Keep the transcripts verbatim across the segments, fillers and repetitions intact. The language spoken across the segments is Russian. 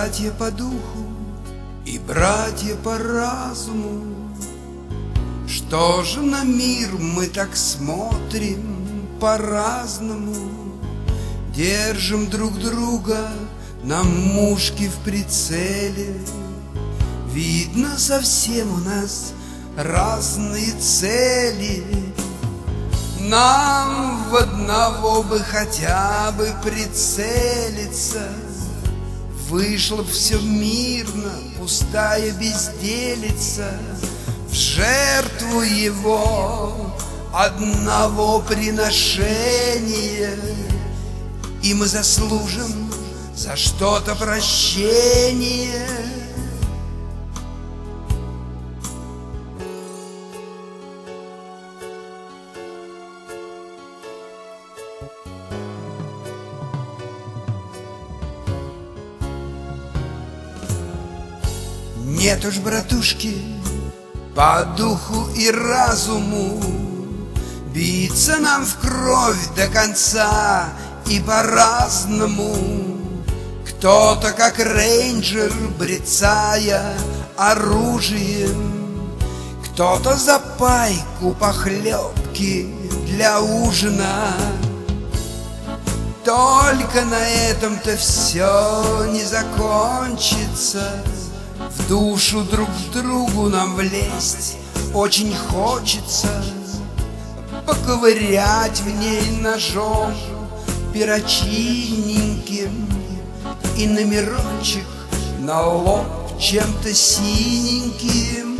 братья по духу и братья по разуму. Что же на мир мы так смотрим по-разному? Держим друг друга на мушке в прицеле. Видно, совсем у нас разные цели. Нам в одного бы хотя бы прицелиться. Вышло б все мирно, пустая безделица. В жертву его одного приношения, и мы заслужим за что-то прощение. Нет уж, братушки, по духу и разуму биться нам в кровь до конца и по-разному. Кто-то, как рейнджер, брецая оружием, кто-то за пайку похлебки для ужина. Только на этом-то все не закончится. В душу друг другу нам влезть очень хочется, поковырять в ней ножом перочинненьким и номерочек на лоб чем-то синеньким.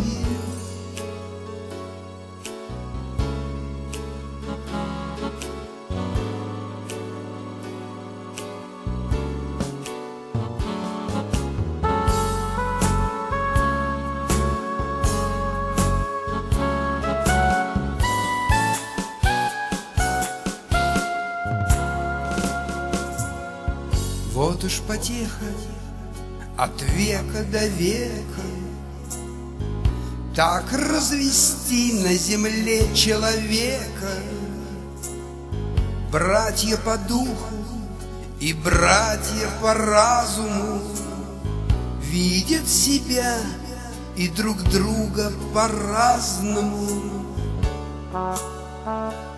Вот уж потеха от века до века, так развести на земле человека. Братья по духу и братья по разуму видят себя и друг друга по-разному.